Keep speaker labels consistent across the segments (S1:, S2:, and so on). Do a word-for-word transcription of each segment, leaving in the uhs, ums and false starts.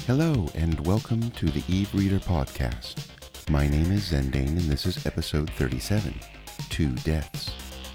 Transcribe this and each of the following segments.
S1: Hello and welcome to the Eve Reader podcast. My name is Zendane and this is episode thirty-seven, Two Deaths.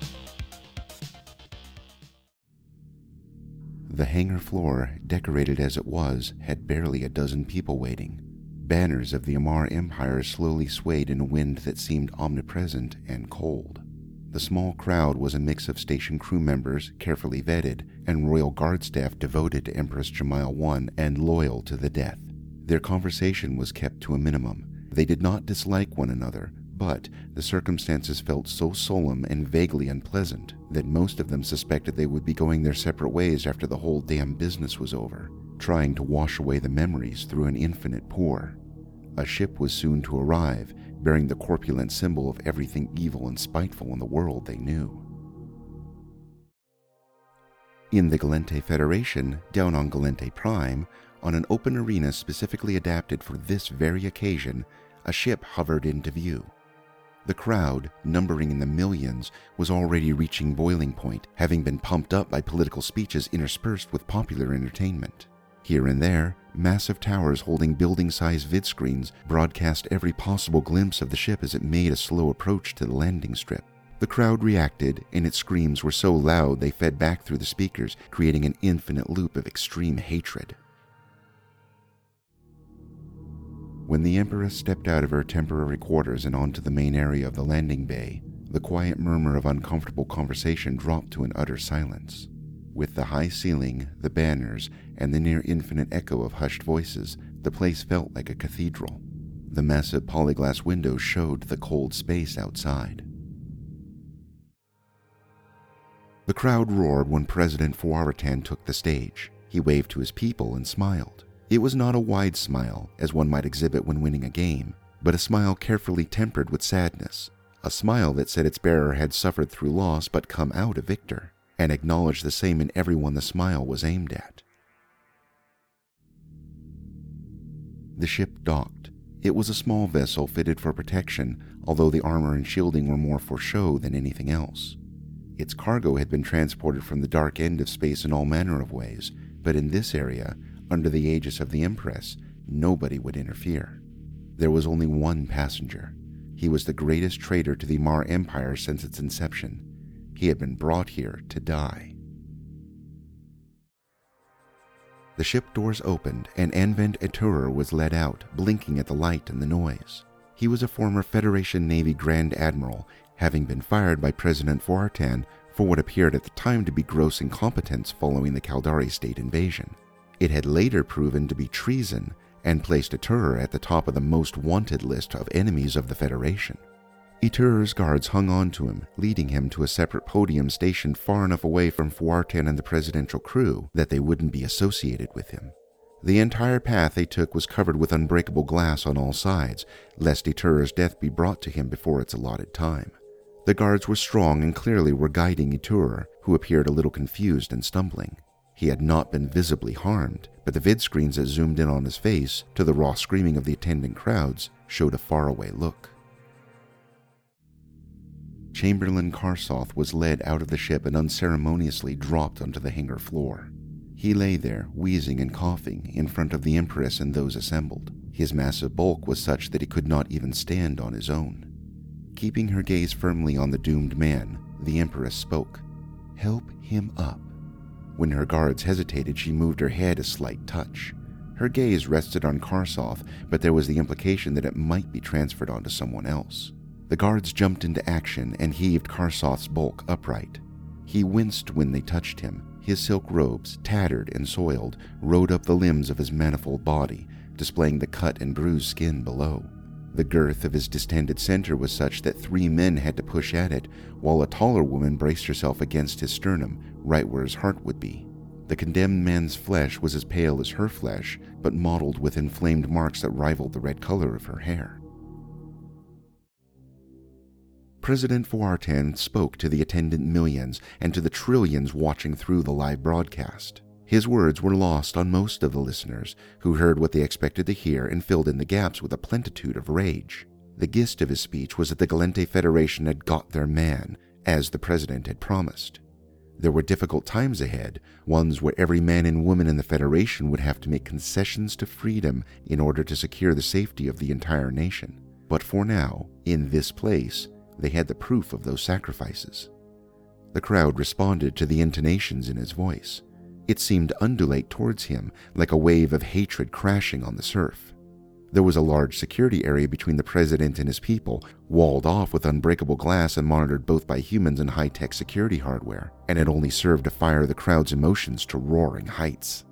S1: The hangar floor, decorated as it was, had barely a dozen people waiting. Banners of the Amarr Empire slowly swayed in a wind that seemed omnipresent and cold. The small crowd was a mix of station crew members, carefully vetted, and royal guard staff devoted to Empress Jamail one and loyal to the death. Their conversation was kept to a minimum. They did not dislike one another, but the circumstances felt so solemn and vaguely unpleasant that most of them suspected they would be going their separate ways after the whole damn business was over, trying to wash away the memories through an infinite pour. A ship was soon to arrive, bearing the corpulent symbol of everything evil and spiteful in the world they knew. In the Gallente Federation, down on Gallente Prime, on an open arena specifically adapted for this very occasion, a ship hovered into view. The crowd, numbering in the millions, was already reaching boiling point, having been pumped up by political speeches interspersed with popular entertainment. Here and there, massive towers holding building-sized vidscreens broadcast every possible glimpse of the ship as it made a slow approach to the landing strip. The crowd reacted, and its screams were so loud they fed back through the speakers, creating an infinite loop of extreme hatred. When the Empress stepped out of her temporary quarters and onto the main area of the landing bay, the quiet murmur of uncomfortable conversation dropped to an utter silence. With the high ceiling, the banners, and the near-infinite echo of hushed voices, the place felt like a cathedral. The massive polyglass windows showed the cold space outside. The crowd roared when President Fuartan took the stage. He waved to his people and smiled. It was not a wide smile, as one might exhibit when winning a game, but a smile carefully tempered with sadness, a smile that said its bearer had suffered through loss but come out a victor, and acknowledged the same in everyone the smile was aimed at. The ship docked. It was a small vessel fitted for protection, although the armor and shielding were more for show than anything else. Its cargo had been transported from the dark end of space in all manner of ways, but in this area, under the aegis of the Empress, nobody would interfere. There was only one passenger. He was the greatest traitor to the Amarr Empire since its inception. He had been brought here to die. The ship doors opened, and Anvent Eturer was led out, blinking at the light and the noise. He was a former Federation Navy Grand Admiral, having been fired by President Fuartan for what appeared at the time to be gross incompetence following the Caldari state invasion. It had later proven to be treason, and placed Eturer at the top of the most wanted list of enemies of the Federation. Eturer's guards hung on to him, leading him to a separate podium stationed far enough away from Fuartan and the presidential crew that they wouldn't be associated with him. The entire path they took was covered with unbreakable glass on all sides, lest Eturer's death be brought to him before its allotted time. The guards were strong and clearly were guiding Eturer, who appeared a little confused and stumbling. He had not been visibly harmed, but the vidscreens that zoomed in on his face, to the raw screaming of the attendant crowds, showed a faraway look. Chamberlain Karsoth was led out of the ship and unceremoniously dropped onto the hangar floor. He lay there, wheezing and coughing, in front of the Empress and those assembled. His massive bulk was such that he could not even stand on his own. Keeping her gaze firmly on the doomed man, the Empress spoke. "Help him up." When her guards hesitated, she moved her head a slight touch. Her gaze rested on Karsoth, but there was the implication that it might be transferred onto someone else. The guards jumped into action and heaved Karsoth's bulk upright. He winced when they touched him. His silk robes, tattered and soiled, rode up the limbs of his manifold body, displaying the cut and bruised skin below. The girth of his distended center was such that three men had to push at it, while a taller woman braced herself against his sternum, right where his heart would be. The condemned man's flesh was as pale as her flesh, but mottled with inflamed marks that rivaled the red color of her hair. President Fuartan spoke to the attendant millions and to the trillions watching through the live broadcast. His words were lost on most of the listeners, who heard what they expected to hear and filled in the gaps with a plenitude of rage. The gist of his speech was that the Gallente Federation had got their man, as the president had promised. There were difficult times ahead, ones where every man and woman in the Federation would have to make concessions to freedom in order to secure the safety of the entire nation. But for now, in this place, they had the proof of those sacrifices. The crowd responded to the intonations in his voice. It seemed to undulate towards him like a wave of hatred crashing on the surf. There was a large security area between the president and his people, walled off with unbreakable glass and monitored both by humans and high-tech security hardware, and it only served to fire the crowd's emotions to roaring heights.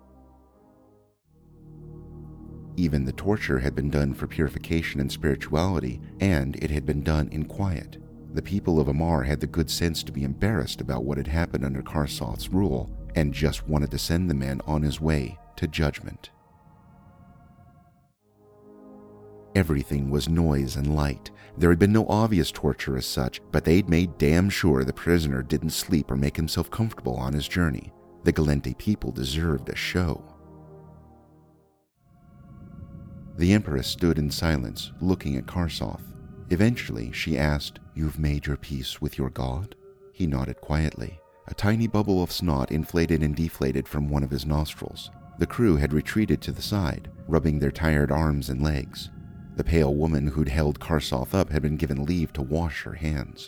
S1: Even the torture had been done for purification and spirituality, and it had been done in quiet. The people of Amar had the good sense to be embarrassed about what had happened under Karsoth's rule, and just wanted to send the man on his way to judgment. Everything was noise and light. There had been no obvious torture as such, but they'd made damn sure the prisoner didn't sleep or make himself comfortable on his journey. The Gallente people deserved a show. The Empress stood in silence, looking at Karsoth. Eventually, she asked, "You've made your peace with your god?" He nodded quietly. A tiny bubble of snot inflated and deflated from one of his nostrils. The crew had retreated to the side, rubbing their tired arms and legs. The pale woman who'd held Karsoth up had been given leave to wash her hands.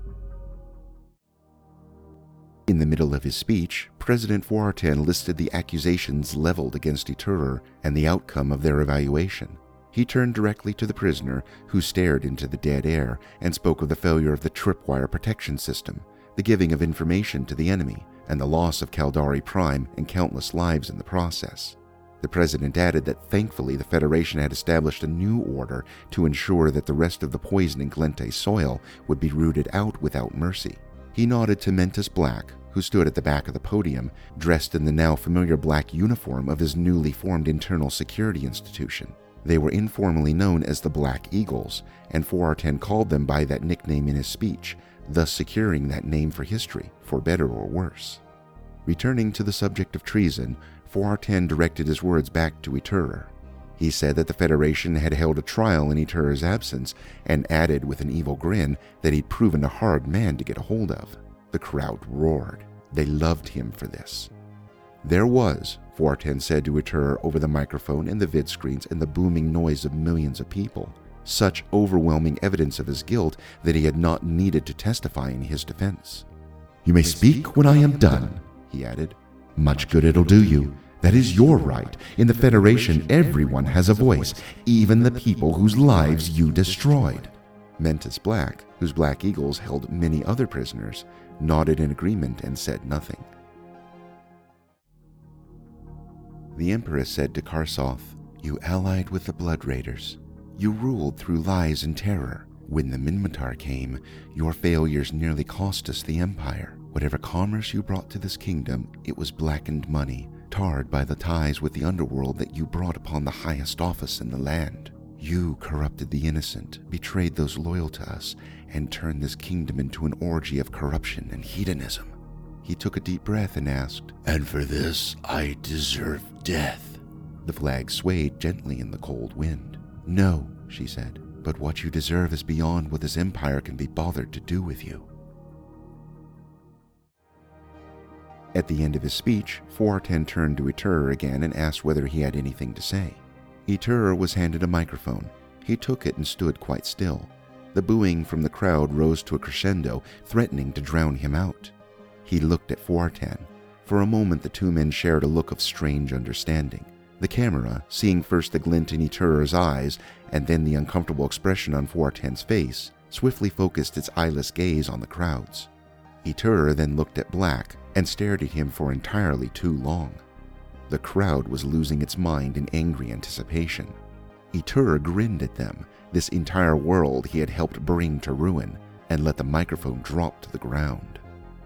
S1: In the middle of his speech, President Fuarten listed the accusations leveled against Iturer and the outcome of their evaluation. He turned directly to the prisoner, who stared into the dead air, and spoke of the failure of the tripwire protection system, the giving of information to the enemy, and the loss of Caldari Prime and countless lives in the process. The president added that thankfully the Federation had established a new order to ensure that the rest of the poison in Gallente soil would be rooted out without mercy. He nodded to Mentis Black, who stood at the back of the podium, dressed in the now familiar black uniform of his newly formed internal security institution. They were informally known as the Black Eagles, and Fuarten called them by that nickname in his speech, thus securing that name for history, for better or worse. Returning to the subject of treason, Fuarten directed his words back to Iturer. He said that the Federation had held a trial in Iturer's absence, and added with an evil grin that he'd proven a hard man to get a hold of. The crowd roared. They loved him for this. There was, Fuarten said to Iturer over the microphone and the vid screens and the booming noise of millions of people, such overwhelming evidence of his guilt that he had not needed to testify in his defense. "You may speak when I am done," he added. "Much good it'll do you. That is your right. In the Federation, everyone has a voice, even the people whose lives you destroyed." Mentis Black, whose Black Eagles held many other prisoners, nodded in agreement and said nothing. The Empress said to Karsoth, "You allied with the Blood Raiders. You ruled through lies and terror. When the Minmatar came, your failures nearly cost us the Empire. Whatever commerce you brought to this kingdom, it was blackened money, tarred by the ties with the underworld that you brought upon the highest office in the land. You corrupted the innocent, betrayed those loyal to us, and turned this kingdom into an orgy of corruption and hedonism." He took a deep breath and asked, "And for this, I deserve death?" The flag swayed gently in the cold wind. "No," she said, "but what you deserve is beyond what this empire can be bothered to do with you." At the end of his speech, Fuarten turned to Iturer again and asked whether he had anything to say. Iturer was handed a microphone. He took it and stood quite still. The booing from the crowd rose to a crescendo, threatening to drown him out. He looked at Fuarten. For a moment the two men shared a look of strange understanding. The camera, seeing first the glint in Iturer's eyes and then the uncomfortable expression on Fuarten's face, swiftly focused its eyeless gaze on the crowds. Iturer then looked at Black and stared at him for entirely too long. The crowd was losing its mind in angry anticipation. Iturer grinned at them, this entire world he had helped bring to ruin, and let the microphone drop to the ground.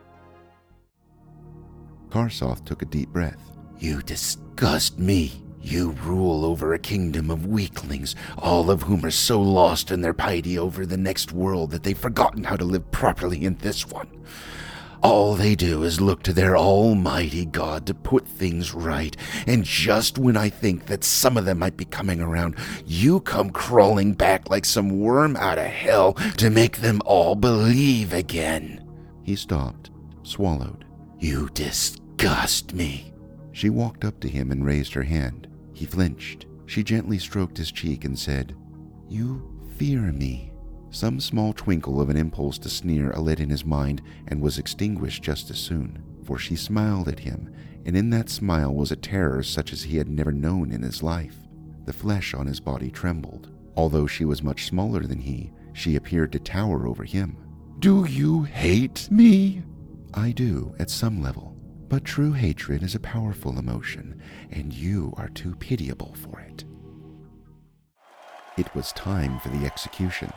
S1: Karsoth took a deep breath. "You disgust me. You rule over a kingdom of weaklings, all of whom are so lost in their piety over the next world that they've forgotten how to live properly in this one. All they do is look to their almighty God to put things right, and just when I think that some of them might be coming around, you come crawling back like some worm out of hell to make them all believe again." He stopped, swallowed, You disgust me. She walked up to him and raised her hand. He flinched. She gently stroked his cheek and said, You fear me. Some small twinkle of an impulse to sneer alit in his mind and was extinguished just as soon, for she smiled at him, and in that smile was a terror such as he had never known in his life. The flesh on his body trembled. Although she was much smaller than he, she appeared to tower over him. Do you hate me? I do, at some level. But true hatred is a powerful emotion, and you are too pitiable for it. It was time for the execution.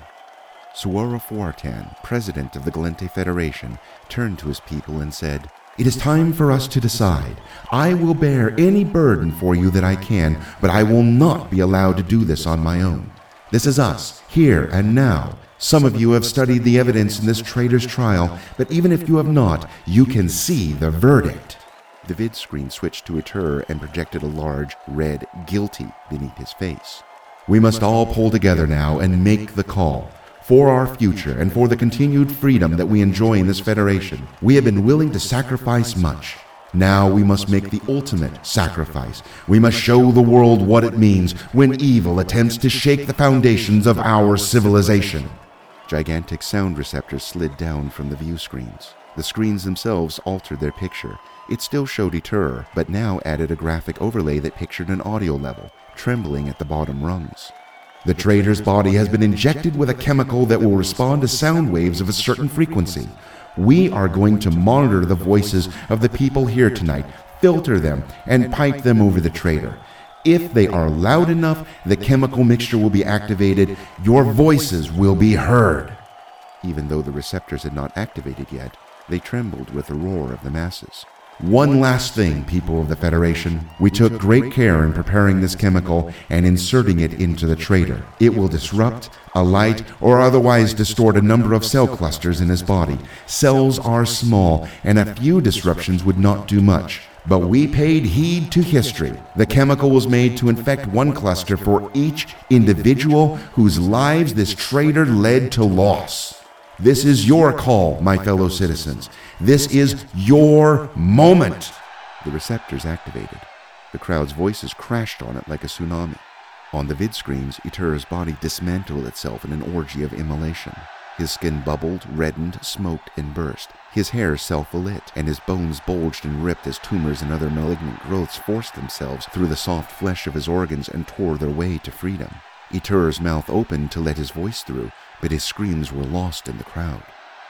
S1: Suorofuartan, president of the Gallente Federation, turned to his people and said, It is time for us to decide. I will bear any burden for you that I can, but I will not be allowed to do this on my own. This is us, here and now. Some of you have studied the evidence in this traitor's trial, but even if you have not, you can see the verdict. The vid screen switched to Itur and projected a large, red guilty beneath his face. We must all pull together now and make the call. For our future and for the continued freedom that we enjoy in this federation, we have been willing to sacrifice much. Now we must make the ultimate sacrifice. We must show the world what it means when evil attempts to shake the foundations of our civilization. Gigantic sound receptors slid down from the view screens. The screens themselves altered their picture. It still showed Itur, but now added a graphic overlay that pictured an audio level, trembling at the bottom rungs. The traitor's body has been injected with a chemical that will respond to sound waves of a certain frequency. We are going to monitor the voices of the people here tonight, filter them, and pipe them over the traitor. If they are loud enough, the chemical mixture will be activated. Your voices will be heard. Even though the receptors had not activated yet, they trembled with the roar of the masses. One last thing, people of the Federation. We took great care in preparing this chemical and inserting it into the traitor. It will disrupt, alight, or otherwise distort a number of cell clusters in his body. Cells are small, and a few disruptions would not do much. But we paid heed to history. The chemical was made to infect one cluster for each individual whose lives this traitor led to loss. This is your call, my fellow citizens. This is your moment. The receptors activated. The crowd's voices crashed on it like a tsunami. On the vid screens, Itur's body dismantled itself in an orgy of immolation. His skin bubbled, reddened, smoked, and burst. His hair self-alit, and his bones bulged and ripped as tumors and other malignant growths forced themselves through the soft flesh of his organs and tore their way to freedom. Itur's mouth opened to let his voice through, but his screams were lost in the crowd.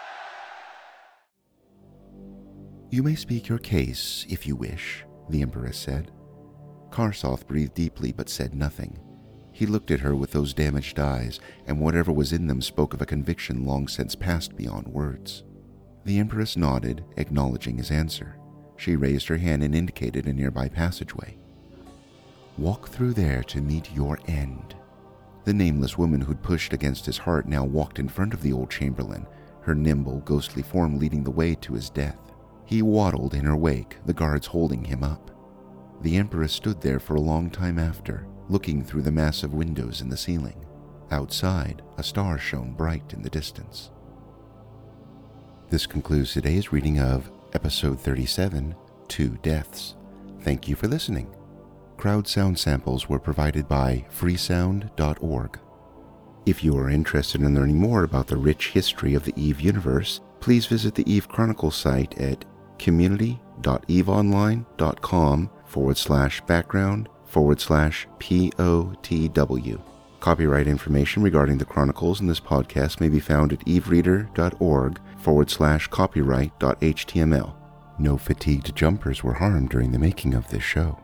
S1: You may speak your case, if you wish, the Empress said. Karsoth breathed deeply but said nothing. He looked at her with those damaged eyes, and whatever was in them spoke of a conviction long since passed beyond words. The Empress nodded, acknowledging his answer. She raised her hand and indicated a nearby passageway. Walk through there to meet your end. The nameless woman who'd pushed against his heart now walked in front of the old Chamberlain, her nimble, ghostly form leading the way to his death. He waddled in her wake, the guards holding him up. The Empress stood there for a long time after, looking through the massive windows in the ceiling. Outside, a star shone bright in the distance. This concludes today's reading of Episode thirty-seven, Two Deaths. Thank you for listening. Crowd sound samples were provided by freesound dot org. If you are interested in learning more about the rich history of the EVE universe, please visit the EVE Chronicles site at community.eveonline.com forward slash background forward slash POTW. Copyright information regarding the Chronicles in this podcast may be found at evereader.org forward slash copyright.html. No fatigued jumpers were harmed during the making of this show.